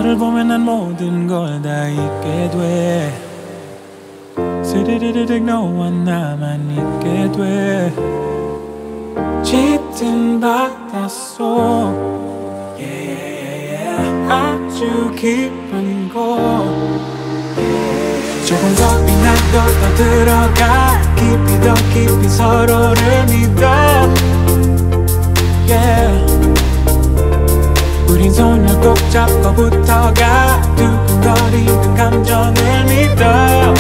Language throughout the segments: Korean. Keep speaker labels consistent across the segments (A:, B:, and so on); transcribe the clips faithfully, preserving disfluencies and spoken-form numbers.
A: 너를 보면 난 모든 걸 다 잊게 돼. 스르르르륵 너와 나만 있게 돼. 짙은 바닷속 yeah, yeah, yeah. 아주 깊은 곳 yeah. 조금 더 빛나도 더 들어가 깊이 더 깊이 서로를 믿어 yeah. 우린 손을 꼭 잡고부터가 두근거리는 감정을 믿어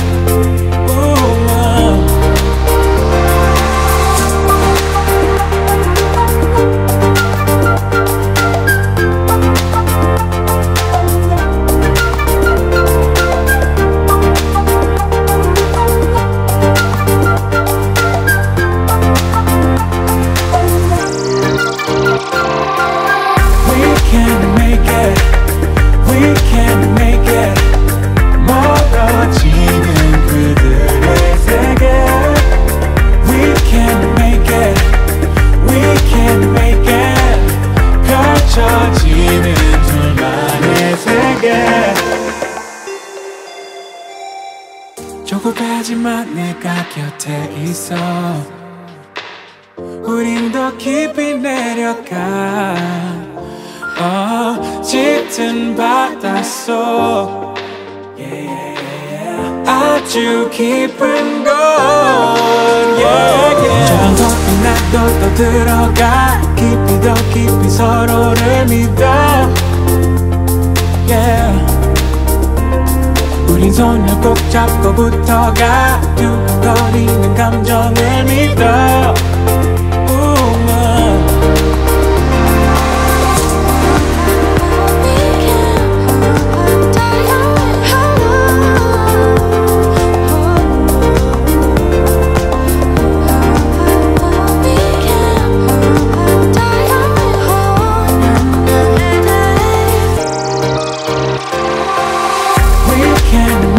A: 조급하지만 내가 곁에 있어 우린 더 깊이 내려가 어, 짙은 바닷속 yeah, yeah, yeah. 아주 깊은 곳 yeah, yeah. 조금 더 빛나도 더 들어가 깊이 더 깊이 서로를 믿어 yeah. 우린 손을 꼭 잡고부터가 두근거리는 감정을 믿어 can